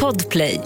Podplay.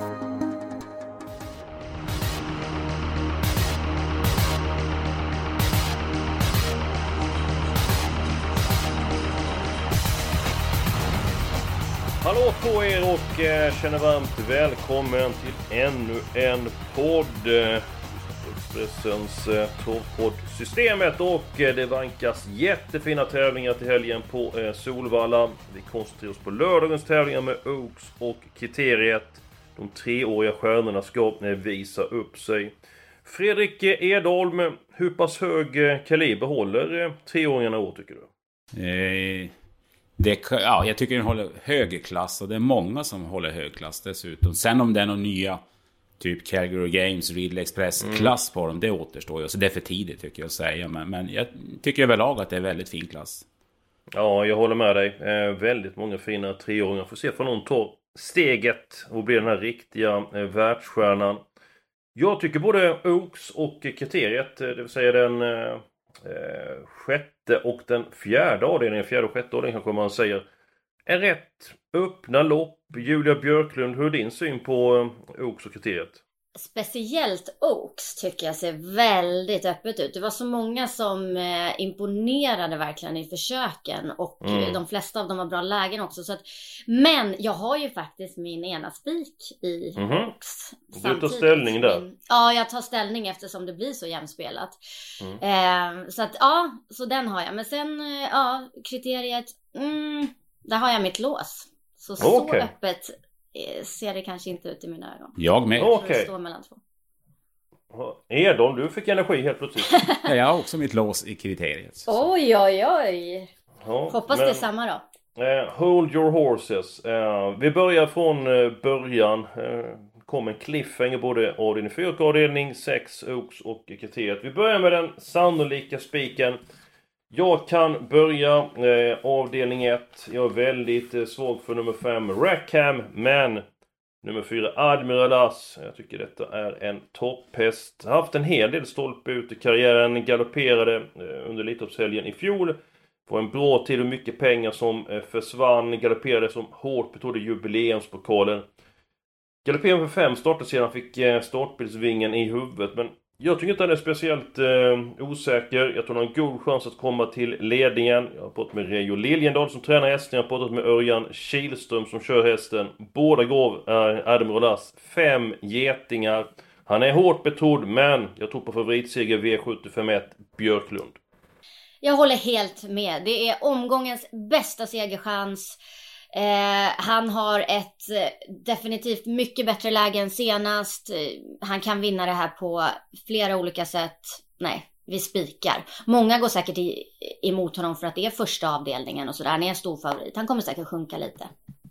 Hallå på er och känner varmt välkommen till ännu en podd. Expressens torrpodd-systemet, och det vankas jättefina tävlingar till helgen på Solvalla. Vi koncentrerar oss på lördagens tävlingar med Oaks och Kriteriet. De treåriga stjärnorna ska visa upp sig. Fredrik Edholm, hur pass hög kaliber håller treåringarna år tycker du? Jag tycker den håller hög klass, och det är många som håller hög klass dessutom. Sen om det är någon nya typ Calgary Games, Ridley Express klass på dem, det återstår ju. Så det är för tidigt tycker jag att säga, men jag tycker överlag att det är väldigt fin klass. Ja, jag håller med dig. Väldigt många fina treåringar. Får se för någon tar steget och blir den här riktiga världsstjärnan. Jag tycker både Oaks och Kriteriet, det vill säga den sjätte och den fjärde avdelningen, fjärde och sjätte avdelningen kanske man säger, är rätt öppna lopp. Julia Björklund, hur är din syn på Oaks och Kriteriet? Speciellt Oaks tycker jag ser väldigt öppet ut. Det var så många som imponerade verkligen i försöken. Och de flesta av dem har bra lägen också. Så att, men jag har ju faktiskt min ena spik i Oaks. Du tar ställning där? Ja, jag tar ställning eftersom det blir så jämspelat. Så att ja, så den har jag. Men sen, Kriteriet, där har jag mitt lås. Så öppet ser det kanske inte ut i mina ögon. Jag med. Okej. Står mellan två. Edon, du fick energi helt plötsligt. Ja, jag har också mitt lås i Kriteriet. Oj. Ja, hoppas det är samma då. Hold your horses. Vi börjar från början. Kom en cliffhanger både avdelning 4 och avdelning 6, Oaks och Kriteriet. Vi börjar med den sannolika spiken. Jag kan börja avdelning 1. Jag är väldigt svag för nummer 5 Rackham, men nummer 4 Admiral As. Jag tycker detta är en topphäst. Har haft en hel del stolpe ut i karriären. Galopperade under Elitloppshelgen i fjol. Var en bra tid och mycket pengar som försvann. Galopperade som hårt betonade jubileumspokalen. Galopperade för 5 starter sedan, fick startbilsvingen i huvudet, men jag tycker inte att han är speciellt osäker. Jag tror han har en god chans att komma till ledningen. Jag har pratat med Reijo Liljendal som tränar hästen. Jag har pratat med Örjan Kihlström som kör hästen. Båda gav Admiral As 5 getingar. Han är hårt betrodd, men jag tror på favoritseger V751 Björklund. Jag håller helt med. Det är omgångens bästa segerchans. Han har ett definitivt mycket bättre läge än senast. Han kan vinna det här på flera olika sätt. Nej, vi spikar. Många går säkert emot honom för att det är första avdelningen och sådär. Han är en stor favorit. Han kommer säkert sjunka lite.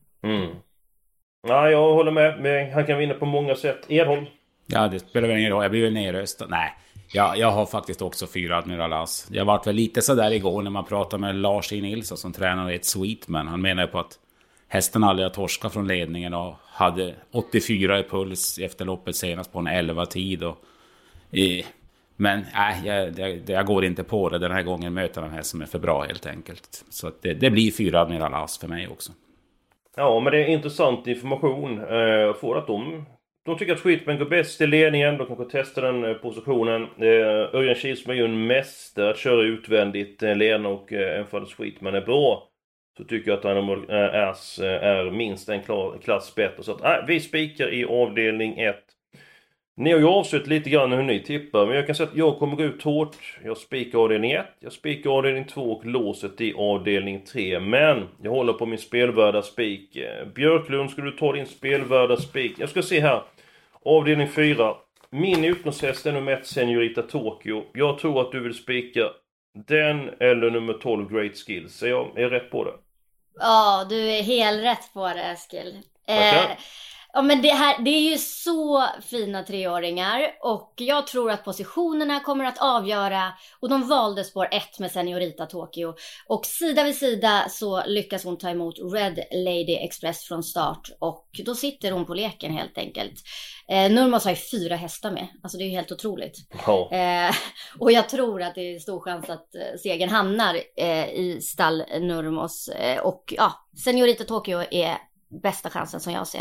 Ja, jag håller med. Men han kan vinna på många sätt. Edholm? Ja, det spelar väl ingen roll. Jag blir väl nerröstad. Nej, jag har faktiskt också 4 Admiral As. Jag var väl lite sådär igår när man pratade med Lars E. Nilsson som tränar ett Sweetman. Han menar på att hästen aldrig har torskat från ledningen och hade 84 i puls efter loppet senast på en 11-tid. Men jag går inte på det. Den här gången möter han en häst som är för bra helt enkelt. Så att det blir 4 Admiral As för mig också. Ja, men det är intressant information. Får att de tycker att Sweetman går bäst i ledningen. De kanske testar den positionen. Örjan Kihlström är ju en mästare att köra utvändigt ledning, och även för att Sweetman är bra, så tycker jag att Admiral As är minst en klass bättre. Så att vi spikar i avdelning 1. Ni har ju avsett lite grann hur ni tippar, men jag kan säga att jag kommer gå ut hårt. Jag spikar avdelning 1, jag spikar avdelning 2 och låset i avdelning 3. Men jag håller på min spelvärda spik. Björklund, ska du ta din spelvärda spik? Jag ska se här. Avdelning 4. Min utgångshäst är nummer 1 Senorita Tokyo. Jag tror att du vill spika den eller nummer 12 Great Skills. Så jag är rätt på det. Ja, du är helt rätt på det, Eskil. Ja, men det är ju så fina treåringar, och jag tror att positionerna kommer att avgöra, och de valde spår 1 med Senorita Tokyo, och sida vid sida så lyckas hon ta emot Red Lady Express från start, och då sitter hon på leken helt enkelt. Nurmos har ju 4 hästar med, alltså det är ju helt otroligt. Och jag tror att det är stor chans att segern hamnar i stall Nurmos, och ja, Senorita Tokyo är bästa chansen som jag ser det.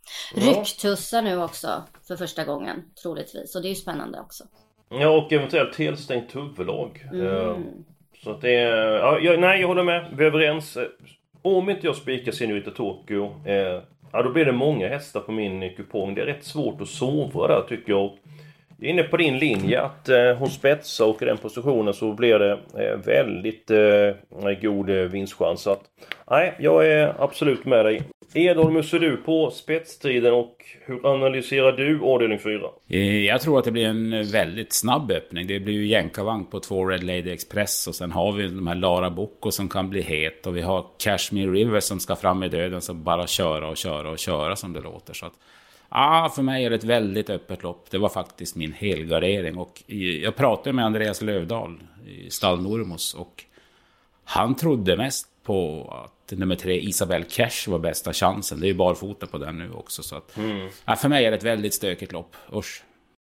Rycktussar nu också för första gången, troligtvis. Och det är ju spännande också. Ja, och eventuellt tillstängt huvudlag. Så att det är... Ja, jag håller med. Vi är överens. Om inte jag spikar Senorita Tokyo, då blir det många hästar på min kupong. Det är rätt svårt att sova där, tycker jag. Jag är inne på din linje att hon spetsar och i den positionen så blir det väldigt god vinstchans. Så att, nej, jag är absolut med dig. Edholm, hur ser du på spetsstriden och hur analyserar du avdelning 4? Jag tror att det blir en väldigt snabb öppning. Det blir ju jänkarvagn på 2 Red Lady Express och sen har vi de här Lara Bocco som kan bli het och vi har Cashmere River som ska fram i döden som bara köra som det låter. Så att, för mig är det ett väldigt öppet lopp. Det var faktiskt min helgardering och jag pratade med Andreas Lövdahl i Stall Normos och han trodde mest på att nummer 3 Isabel Cash var bästa chansen. Det är ju barfota på den nu också. Så att, för mig är det ett väldigt stökigt lopp. Usch.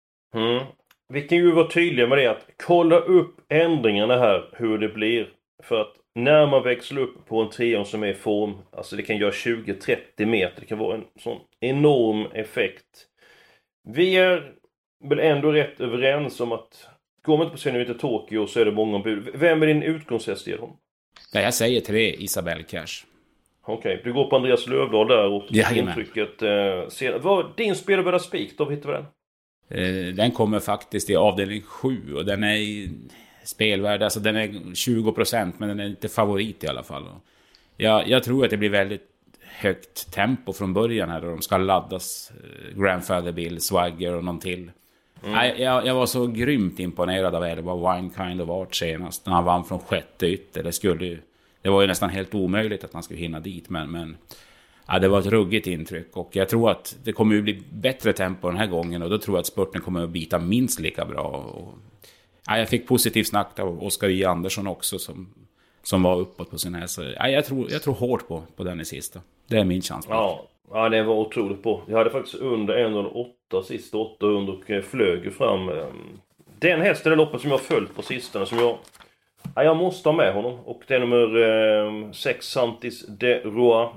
Vi kan ju vara tydliga med det att kolla upp ändringarna här. Hur det blir. För att när man växlar upp på en trion som är i form. Alltså det kan göra 20-30 meter. Det kan vara en sån enorm effekt. Vi är väl ändå rätt överens om att går man inte på Senorita Tokyo så är det många ombud. Vem är din utgångshäst, Edholm? Nej, jag säger 3 Isabel Cash. Okej, du går på Andreas Lövdahl där och intrycket. Vad din spelvärda spik då, hittar vi den? Den kommer faktiskt i avdelning 7 och den är spelvärd, alltså den är 20% men den är inte favorit i alla fall. Jag tror att det blir väldigt högt tempo från början här då de ska laddas Grandfather Bill, Swagger och någon till. Jag var så grymt imponerad av det var Wine Kind of Art senast när han vann från 6:e ytter. Det var ju nästan helt omöjligt att han skulle hinna dit men det var ett ruggigt intryck och jag tror att det kommer att bli bättre tempo den här gången och då tror jag att spurten kommer att bita minst lika bra och, jag fick positivt snack av Oskar J. Andersson också som var uppåt på sin här så jag tror hårt på den i sista. Det är min chans. Ja, det var otroligt på. Jag hade faktiskt under 1,08 sista 800 och flög fram. Den hästen är loppet som jag har följt på sistone som jag måste ha med honom. Och det är nummer 6 Santis de Roa.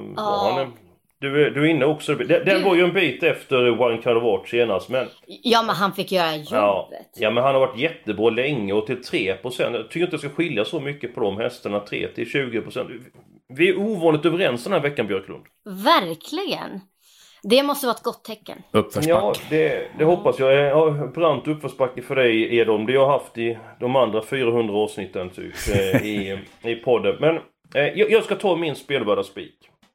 Du är inne också. Den var ju en bit efter One Kind of Art senast. Men... Ja, men han fick göra jobbet. Ja, men han har varit jättebra länge och till 3%. Jag tycker inte det ska skilja så mycket på de hästarna. 3-20%. Vi är ovanligt överens den här veckan, Björklund. Verkligen. Det måste vara ett gott tecken. Uppförsbacke. Ja, det hoppas jag. Jag har brant uppförsbacke för dig, Edholm. Det jag har haft i de andra 400 avsnitten typ, i podden. Men jag ska ta min spelvärda spik.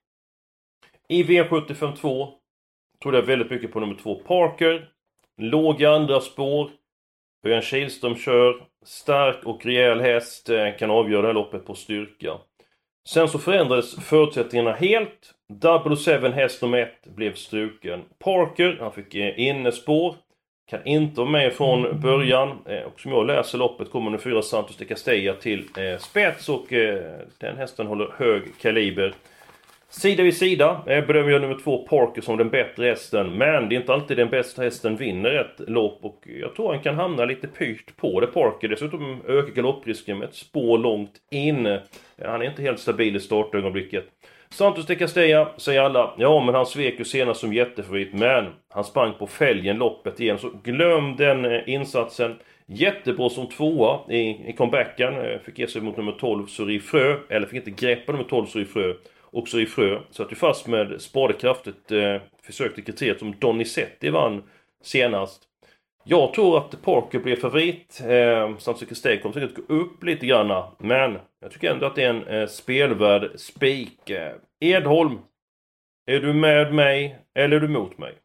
I V75-2 tog jag väldigt mycket på nummer 2 Parker. Låg i andra spår. Örjan Kihlström kör. Stark och rejäl häst kan avgöra det här loppet på styrka. Sen så förändrades förutsättningarna helt. 007 häst nummer 1 blev struken. Parker, han fick innespår. Kan inte vara med från början. Och som jag läser loppet kommer nummer 4 Santos de Castella till spets. Och den hästen håller hög kaliber. Sida vid sida bedömer jag nummer 2 Parker som den bättre hästen. Men det är inte alltid den bästa hästen vinner ett lopp. Och jag tror han kan hamna lite pyrt på det Parker. Dessutom ökar galopprisken med ett spår långt in. Han är inte helt stabil i startögonblicket. Santos de Castella säger alla. Ja, men han svek ju senast som jättefavorit. Men han sprang på fälgen loppet igen. Så glöm den insatsen. Jättebra som tvåa i comebacken. Fick ge sig mot nummer 12 Suri Frö. Eller fick inte greppa nummer 12 Suri Frö. Också i Frö. Så att du fast med spadekraftet försökte kriteriet som Donizetti vann senast. Jag tror att Parker blir favorit. Santos Castella kommer säkert gå upp lite grann. Men jag tycker ändå att det är en spelvärd spik. Edholm, är du med mig eller är du mot mig?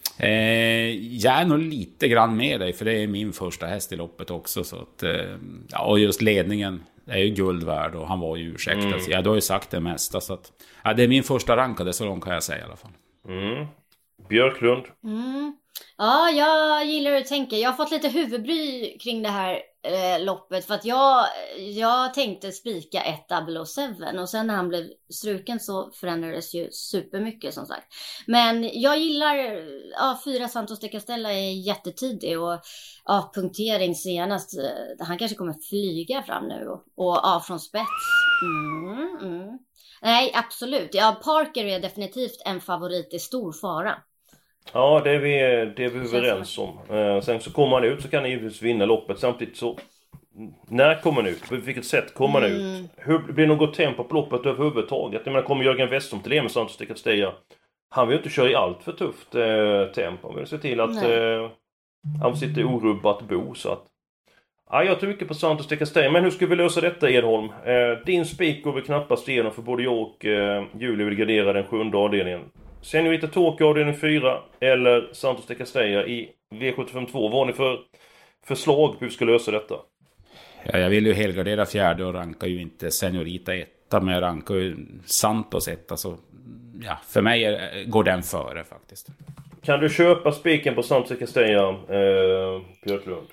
Jag är nog lite grann med dig för det är min första häst i loppet också. Så att, och just ledningen är ju guld värd och han var ju ursäktad. Så du har ju sagt det mesta. Så att, det är min första rankade, så långt kan jag säga i alla fall. Björklund? Ja, jag gillar hur du tänker. Jag har fått lite huvudbry kring det här loppet. För att jag tänkte spika 1-0-7. Och sen när han blev struken så förändrades ju supermycket som sagt. Men jag gillar 4 Santos de Castella är jättetidig. Och punktering senast. Han kanske kommer flyga fram nu. Och från spets. Nej, absolut. Ja, Parker är definitivt en favorit i stor fara. Ja, det är vi överens om. Sen så kommer han ut så kan han givetvis vinna loppet. Samtidigt så, när kommer han ut? På vilket sätt kommer han ut? Hur blir det något tempo på loppet överhuvudtaget? Jag menar, kommer Jörgen Westholm till med Santos de Castella? Han vill ju inte köra i allt för tufft tempo. Han vill se till att han sitter orubbat bo. Så att, ja, jag tror mycket på Santos de Castella. Men hur ska vi lösa detta, Edholm? Din spik går väl knappast igenom, för både jag och Julie vill gardera den 7:e avdelningen. Senorita Tokyo avdelning 4 eller Santos de Castella i V75 2. Vad har ni för förslag på hur vi ska lösa detta? Ja, jag vill ju helgardera 4:e och rankar ju inte Senorita 1, men jag rankar ju Santos 1. Så ja, för mig går den före faktiskt. Kan du köpa spiken på Santos de Castella, Björklund?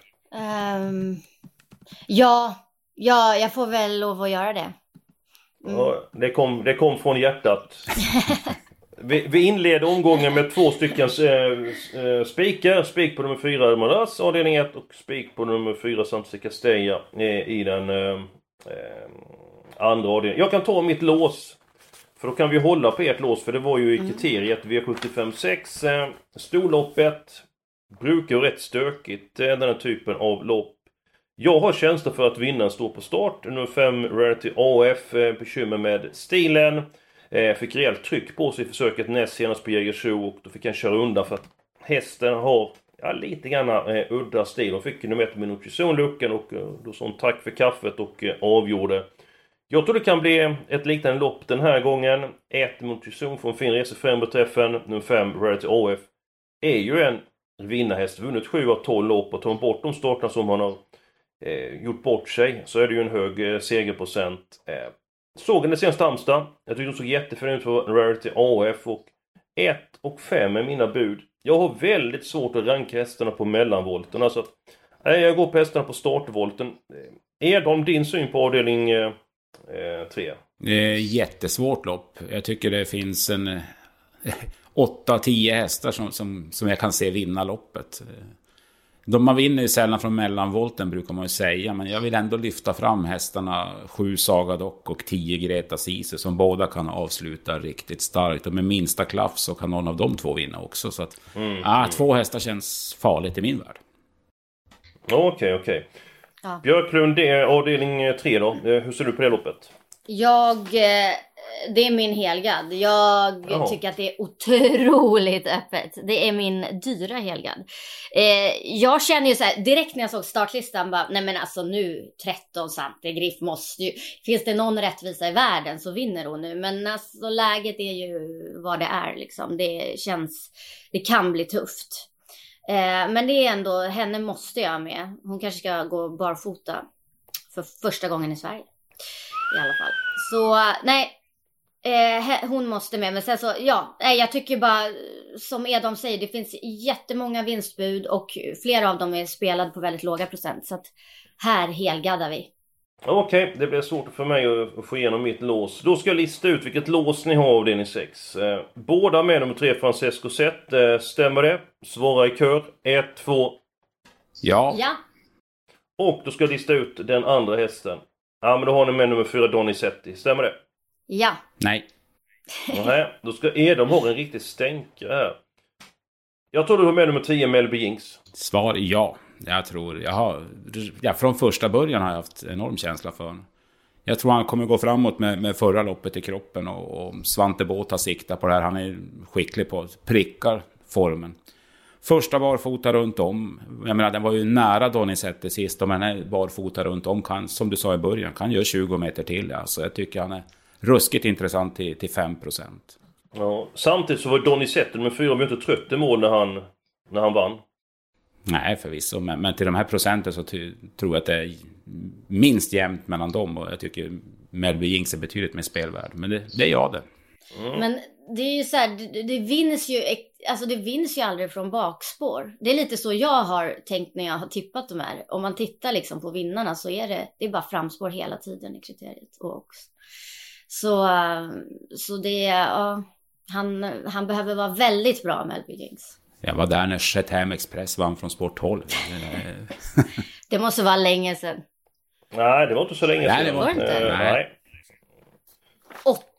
Ja, jag får väl lov att göra det. Ja, det kom från hjärtat. Vi inleder omgången med 2 stycken spikar. Spik på nummer 4 Maras avdelning 1 och spik på nummer 4 Santos de Castella i den andra avdelningen. Jag kan ta mitt lås, för då kan vi hålla på ert lås, för det var ju i kriteriet V75-6. Storloppet brukar ju rätt stökigt, den här typen av lopp. Jag har känsla för att vinnaren står på start. Nummer 5 Rarity AF, bekymmer med stilen. Fick rejält tryck på sig i försöket näst senast på Jägersro, och då fick han köra undan för att hästen har lite grann udda stil. De fick nummer 1 Minution-luckan och då sån tack för kaffet och avgjorde. Jag tror det kan bli ett liknande lopp den här gången. 1 Minution från fin resefrem beträffen. Nummer 5 Rarity AF är ju en vinnarhäst. Vunnit 7 av 12 lopp, och tar bort de starterna som han har gjort bort sig, så är det ju en hög segerprocent. Såg den senaste Halmstad. Jag tycker de såg jättefin ut för Rarity AF, och 1 och 5 är mina bud. Jag har väldigt svårt att ranka hästarna på mellanvolten. Alltså, jag går på hästarna på startvolten. Är de din syn på avdelning 3? Det är jättesvårt lopp. Jag tycker det finns en 8-10 hästar som jag kan se vinna loppet. Man vinner ju sällan från mellanvolten, brukar man ju säga. Men jag vill ändå lyfta fram hästarna 7 Saga Dock och 10 Greta Sisu, som båda kan avsluta riktigt starkt. Och med minsta klaff så kan någon av de 2 vinna också. Så att 2 hästar känns farligt i min värld. Okej. Ja. Björklund, det är avdelning 3 då. Hur ser du på det loppet? Det är min helgad. Jag tycker att det är otroligt öppet. Det är min dyra helgad. Jag känner ju så här, direkt när jag såg startlistan, bara, nej men alltså nu 13 Santegriff måste ju, finns det någon rättvisa i världen så vinner hon nu. Men alltså läget är ju vad det är liksom. Det kan bli tufft. Men det är ändå, henne måste jag med. Hon kanske ska gå barfota för första gången i Sverige i alla fall. Så nej, hon måste med. Men sen så, jag tycker bara, som Edholm säger, det finns jättemånga vinstbud och flera av dem är spelade på väldigt låga procent. Så att här helgaddar vi. Okej, det blir svårt för mig att få igenom mitt lås. Då ska jag lista ut vilket lås ni har av avdelning 6. Båda med nummer 3 Francesco Zet. Stämmer det? Svara i kör. 1, 2. Ja. Och då ska jag lista ut den andra hästen. Ja, men då har ni med nummer 4 Donizetti. Stämmer det? Ja. Nej. Nej, då ska Edom ha en riktigt stänkare här. Jag tror du har med nummer 10 Melby Jinx. Svar ja. Jag tror från första början har jag haft enorm känsla för honom. Jag tror han kommer gå framåt med förra loppet i kroppen, och Svante Båth har siktat på det här. Han är skicklig på prickar formen. Första barfota runt om. Jag menar, den var ju nära Donizetti sist, men han är barfota runt om kan, som du sa i början, kan göra 20 meter till. Alltså, jag tycker han är ruskigt intressant till 5%. Ja, samtidigt så var Donizetti nummer 4 var inte trött i mål när han vann. Nej, förvisso. Men till de här procenten så tror jag att det är minst jämnt mellan dem. Och jag tycker Melby Jinx är betydligt mer spelvärd. Men det är jag det. Men det är ju så här, det vinns ju aldrig från bakspår. Det är lite så jag har tänkt när jag har tippat de här. Om man tittar liksom på vinnarna så är det är bara framspår hela tiden i kriteriet. Så det är, han behöver vara väldigt bra, Melby Jinx. Jag var där när Chatham Express vann från Sport 12. Det måste vara länge sedan. Nej, det var inte så länge sedan. Nej, det var inte. Nej.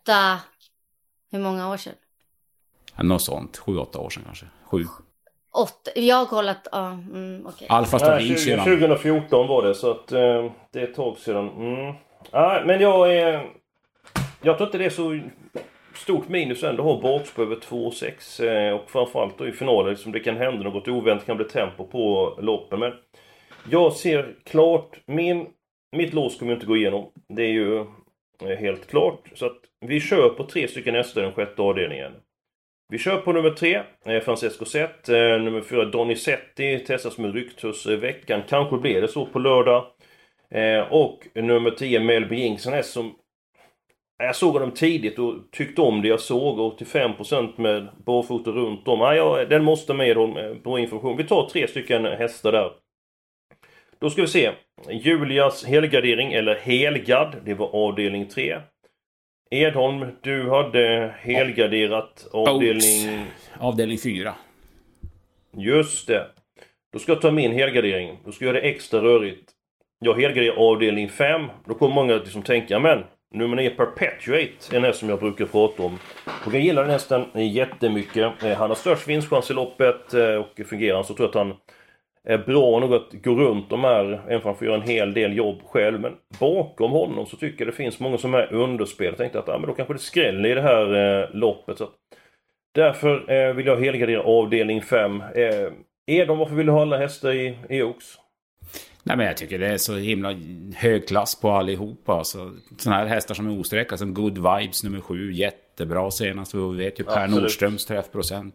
Hur många år sedan? Något sånt, 7-8 år sedan kanske. 7. 8, jag har kollat, okej. Alfa Stradin 2014 var det, så att det är ett tag sedan. Men jag tror inte det är så stort minus ändå att ha bakspår över 2,6 och framförallt då i finalen som det kan hända något oväntat, kan bli tempo på loppen. Men jag ser klart, mitt lås kommer inte gå igenom, det är ju helt klart, så att vi kör på 3 stycken hästar i den 6:e avdelningen. Vi kör på nummer 3, Francesco Zet. Nummer 4, Donizetti, testas med rykthus i veckan. Kanske blir det så på lördag. Och nummer 10, Melby Jinx, en häst som jag såg dem tidigt och tyckte om det jag såg. 85% med barfota runt om. Den måste med på information. Vi tar 3 stycken hästar där. Då ska vi se. Julias helgardering, eller helgard. Det var avdelning 3. Edholm, du hade helgarderat avdelning 4. Just det. Då ska jag ta min helgardering. Då ska jag göra det extra rörigt. Jag helgarderar avdelning 5. Då kommer många att liksom tänka, men nummer 9 Perpetuate, en häst som jag brukar prata om. Och jag gillar den hästen jättemycket. Han har störst vinstchans i loppet och fungerar, så tror jag att han är bra nog att gå runt de här, även om han får göra en hel del jobb själv. Men bakom honom så tycker jag det finns många som är underspel. Jag tänkte att men då kanske det skräller i det här loppet. Så därför vill jag helgardera avdelning 5. Varför vill du ha alla hästar i Oaks? Nej, men jag tycker det är så himla hög klass på allihopa. Så, såna här hästar som är osträckade, som Good Vibes nummer 7, jättebra senast. Vi vet ju Per Nordströms träffprocent.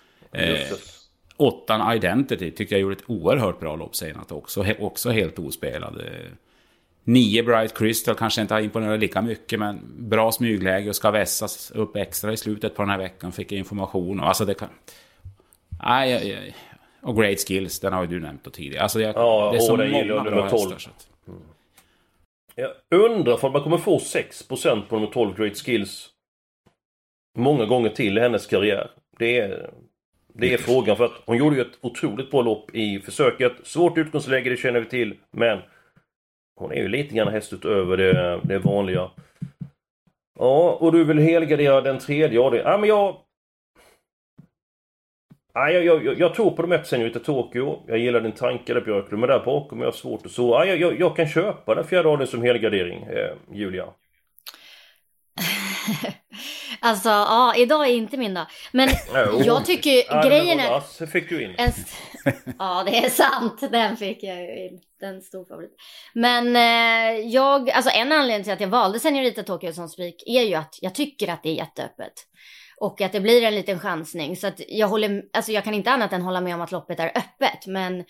8 Identity tycker jag gjorde ett oerhört bra lopp senast också helt ospelad. 9 Bright Crystal kanske inte har imponerat lika mycket, men bra smygläge och ska vässas upp extra i slutet på den här veckan, fick jag information. Och alltså det kan... Och Great Skills, den har ju du nämnt då tidigare. Alltså det är så många bra hästar. Jag undrar om man kommer få 6% på nummer 12 Great Skills många gånger till i hennes karriär. Det är frågan, för att hon gjorde ju ett otroligt bra lopp i försöket. Svårt utgångsläge, det känner vi till. Men hon är ju lite grann häst utöver det vanliga. Ja, och du vill helgardera den 3:e avdelningen. Men jag tror på de här Senorita Tokyo. Jag gillar din tanke där, Björklund. Men där bakom jag har svårt att så. Jag kan köpa den 4:e avdelningen som helgardering, Julia. Alltså, idag är inte min dag. Men jag tycker grejen är... fick du in. Ja, det är sant. Den fick jag ju in. Den stor favorit. Men en anledning till att jag valde Senorita Tokyo som spik är ju att jag tycker att det är jätteöppet. Och att det blir en liten chansning. Så att jag kan inte annat än hålla med om att loppet är öppet. Men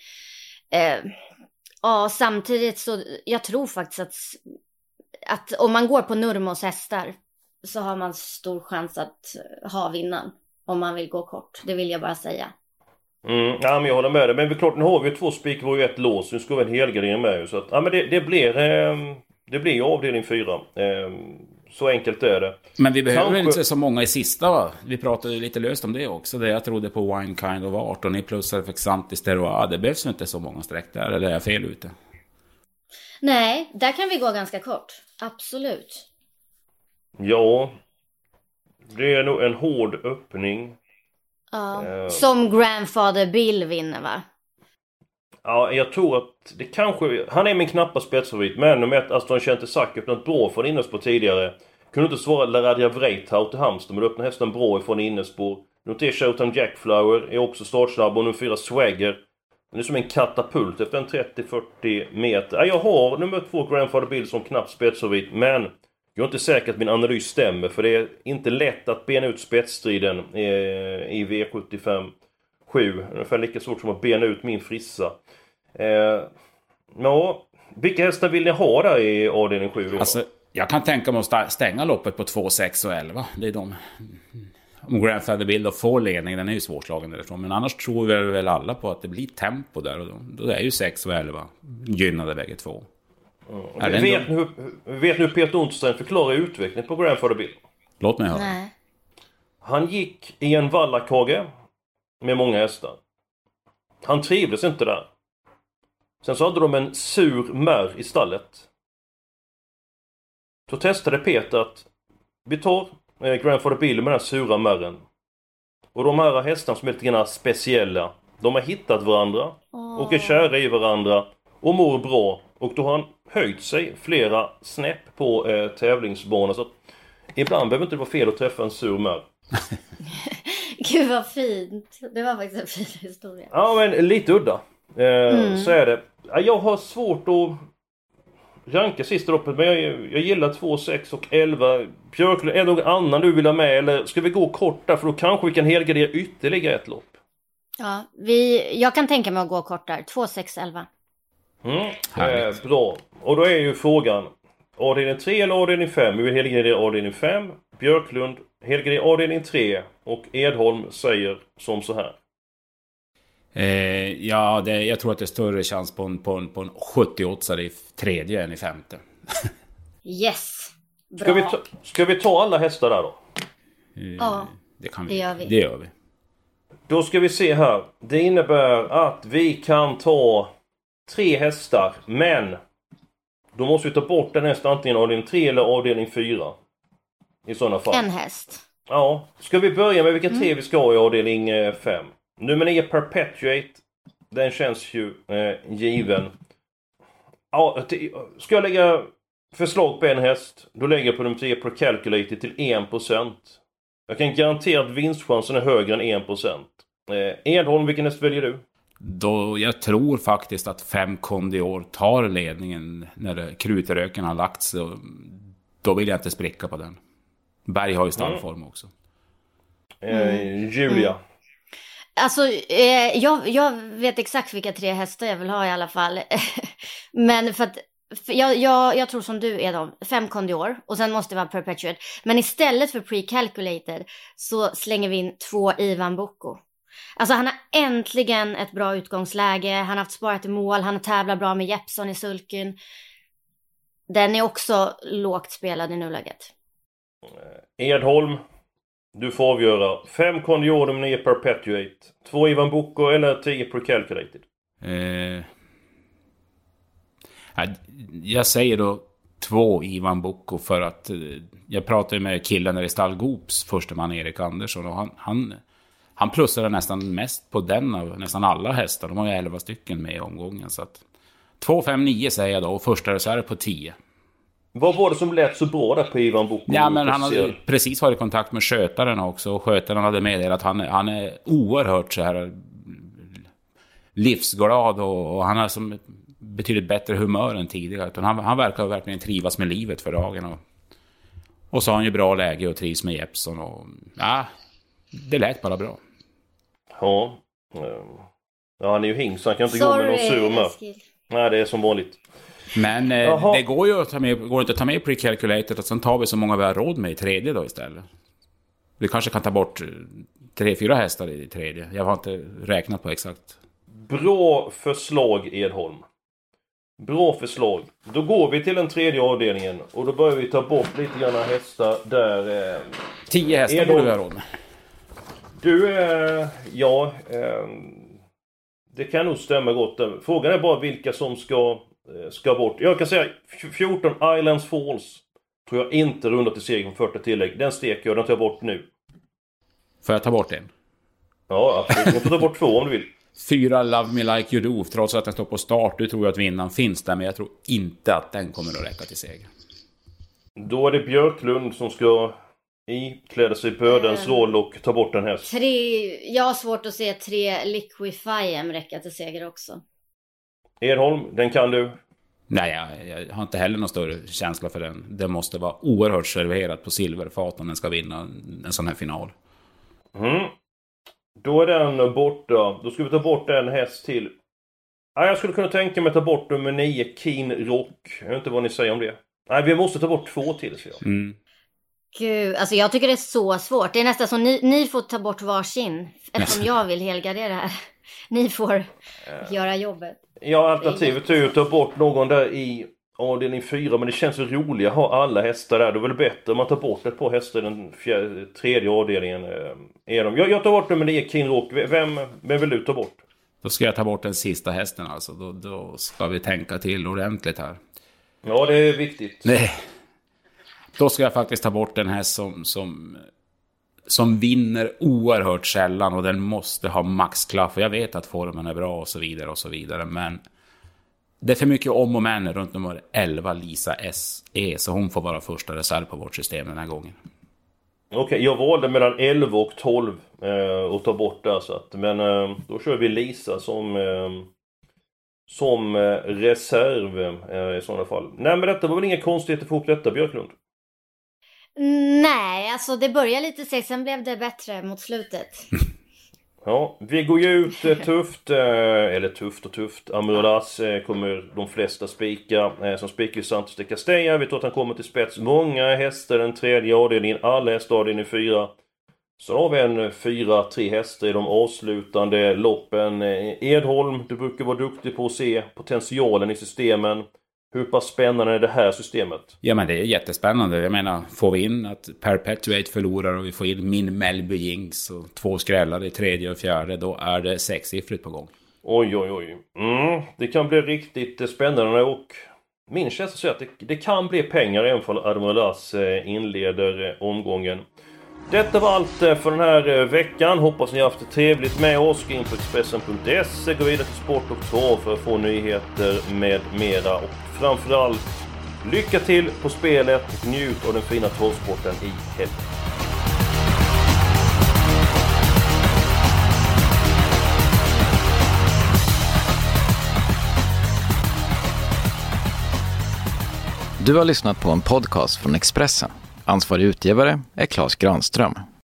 samtidigt så jag tror faktiskt att om man går på Nurmos hästar så har man stor chans att ha vinnan om man vill gå kort. Det vill jag bara säga. Men jag håller med dig. Men klart, nu har vi 2 spikar och 1 lås. Nu ska vi en helgardering med. Så att, men det blir ju avdelning 4. Så enkelt är det. Men vi behöver inte så många i sista, va? Vi pratade lite löst om det också. Det jag trodde på Wine Kind of Art och ni plussade för Xantis Steroa. Det behövs inte så många streck där. Eller är jag fel ute? Nej, där kan vi gå ganska kort. Absolut. Ja, det är nog en hård öppning. Ja, som Grandfather Bill vinner, va? Ja, jag tror att det kanske... Han är min knappa spetsfavorit. Men nummer 1, Aston Chantesac, öppnat bra från innerspår tidigare. Kunde inte svara Laradja Vreithout till Hamster, men öppnar hästen bra ifrån innerspår. Nummer 3, Showtime Jackflower, är också startsnabb. Och nummer 4, Swagger. Den är som en katapult efter en 30-40 meter. Jag har nummer 2, Grandfather Bill, som knapp spetsfavorit. Men jag är inte säker att min analys stämmer. För det är inte lätt att bena ut spetsstriden i V75 7. Ungefär lika svårt som att bena ut min frissa. Vilka hästar vill ni ha där i avdelning 7 då? Alltså, jag kan tänka mig att stänga loppet på 2, 6 och 11. Det är de. Om Grandfather Bill får ledning, den är ju svårslagen därifrån. Men annars tror vi väl alla på att det blir tempo där. Och då är ju 6 och 11 gynnade bägge två. Vet ni hur Peter Ontstein förklarar utvecklingen på Grandfather Bill? Låt mig höra. Nej. Han gick i en vallakage med många hästar. Han trivdes inte där. Sen så hade de en sur märr i stallet. Då testade Peter att Vi tar Grandfather Billy med den här sura märren. Och de här hästarna som är lite grann speciella, de har hittat varandra och är kära i varandra och mår bra. Och då har han höjt sig flera snäpp på tävlingsbanan. Så att ibland behöver inte det vara fel att träffa en sur märr. Gud vad fint. Det var faktiskt en fin historia. Ja, men lite udda. Så är det. Jag har svårt att ranka sista loppet, men jag gillar 2, 6 och 11. Björklund, är det någon annan du vill ha med? Eller ska vi gå kort där? För då kanske vi kan helgardera ytterligare ett lopp. Ja, jag kan tänka mig att gå kort där. 2, 6, 11. Bra. Och då är ju frågan, avdelning 3 eller avdelning 5? Vi vill helgardera avdelning 5. Björklund helgardera avdelning 3. Och Edholm säger som så här. Jag tror att det är större chans på en 78 i tredje än i femte. Yes. Bra. Ska vi ta alla hästar där då? Ja, det gör vi. Då ska vi se här. Det innebär att vi kan ta 3 hästar. Men då måste vi ta bort en häst antingen avdelning 3 eller avdelning 4. I sådana fall. En häst. Ja. Ska vi börja med vilka 3 vi ska ha i avdelning 5? Nummer 9 Perpetuate. Den känns ju given. Ja, ska jag lägga förslag på en häst, då lägger jag på nummer 10 Procalculated till 1%. Jag kan garantera att vinstchansen är högre än 1%. Edholm, vilken häst väljer du? Jag tror faktiskt att 5 Kondior tar ledningen när krutröken har lagt sig. Då vill jag inte spricka på den. Berg har ju stallform också. Julia. Alltså, jag vet exakt vilka 3 hästar jag vill ha i alla fall. Men för att jag tror som du är de 5 Kondior och sen måste det vara Perpetuate. Men istället för Precalculated så slänger vi in 2 Ivan Bocco. Alltså han har äntligen ett bra utgångsläge. Han har haft sparat i mål. Han har tävlat bra med Jeppson i sulken. Den är också lågt spelad i nuläget. Edholm, du får avgöra. 5 Kondior, nummer 9 Perpetuate. 2 Ivan Bocco eller 10 Precalculated. Jag säger då 2 Ivan Bocco för att jag pratade med killen där i Stall Goops första man Erik Andersson och han plussade nästan mest på den av nästan alla hästar. De har ju 11 stycken med i omgången så att 2, 5, 9 säger jag då och första reserv på 10. Vad var det som lät så bra där på Ivan Bocco? Ja, men han hade precis varit i kontakt med skötaren också och skötaren hade meddelat att han är oerhört så här livsglad och han har som betydligt bättre humör än tidigare. Utan han verkar verkligen trivas med livet för dagen. Och så har han ju bra läge och trivs med Jeppson. Och, ja, det lät bara bra. Ja, han är ju hing så han kan inte gå med någon sur. Nej, det är som vanligt. Men det går ju att ta med, går inte att ta med Precalculated och sen tar vi så många vi har råd med i tredje då istället. Vi kanske kan ta bort 3-4 hästar i tredje. Jag har inte räknat på exakt. Bra förslag, Edholm. Bra förslag. Då går vi till den tredje avdelningen och då börjar vi ta bort lite grann hästar där. 10 hästar borde vi ha råd med. Det kan nog stämma gott. Frågan är bara vilka som ska bort. Jag kan säga 14 Islands Falls tror jag inte rundar till seger på 40 tillägg. Den steker jag, den tar jag bort nu. Får jag ta bort en? Ja, absolut. Du får ta bort 2 om du vill. 4 Love Me Like You Do, trots att den står på start. Du tror att vinnaren finns där, men jag tror inte att den kommer att räcka till seger. Då är det Björklund som ska ikläda sig bödens roll och ta bort den här. Jag har svårt att se 3 Liquify räcka till seger också. Edholm, den kan du? Nej, jag har inte heller någon större känsla för den. Det måste vara oerhört serverat på silverfat om den ska vinna en sån här final. Då är den borta. Då ska vi ta bort en häst till. Jag skulle kunna tänka mig att ta bort nummer 9 Keen Rock. Jag vet inte vad ni säger om det. Nej, vi måste ta bort 2 till. Så Gud, alltså jag tycker det är så svårt. Det är nästan så ni får ta bort varsin. Eftersom jag vill helgardera det här. Ni får göra jobbet. Ja, alternativet är ju att ta bort någon där i avdelning 4. Men det känns så roligt att ha alla hästar där. Det är väl bättre om man tar bort ett par hästar i den tredje avdelningen. Jag tar bort nummer 9 Keen Rock. Vem vill du ta bort? Då ska jag ta bort den sista hästen alltså. Då ska vi tänka till ordentligt här. Ja, det är viktigt. Nej. Då ska jag faktiskt ta bort den här som vinner oerhört sällan och den måste ha maxklaff. Jag vet att formen är bra och så vidare. Men det är för mycket om och men runt nummer 11, Lisa S.E. Så hon får vara första reserv på vårt system den här gången. Okej, jag valde mellan 11 och 12 och ta bort det. Så att, men då kör vi Lisa som reserv i sådana fall. Nej, men detta var väl inga konstigheter för detta, Björklund? Nej, alltså det började lite segt, sen blev det bättre mot slutet. Ja, vi går ju ut tufft, eller tufft. Amiral-As kommer de flesta spika, som spikar ju Santos de Castella. Vi tror att han kommer till spets. Många hästar den tredje avdelningen, alla hästar avdelningen 4. Så har vi en 4-3 hästar i de avslutande loppen. Edholm, du brukar vara duktig på att se potentialen i systemen. Hur pass spännande är det här systemet? Ja, men det är jättespännande. Jag menar, får vi in att Perpetuate förlorar och vi får in min Melby Jinx och 2 skrällar i tredje och fjärde, då är det 6-siffrigt på gång. Oj. Det kan bli riktigt spännande och min känsla säger att det kan bli pengar även för Amiral-As inleder omgången. Detta var allt för den här veckan. Hoppas ni har haft det trevligt med oss. Gå in på Expressen.se, gå vidare till Sport och Trav för att få nyheter med mera. Och framförallt, lycka till på spelet och njut av den fina travsporten i helgen. Du har lyssnat på en podcast från Expressen. Ansvarig utgivare är Claes Granström.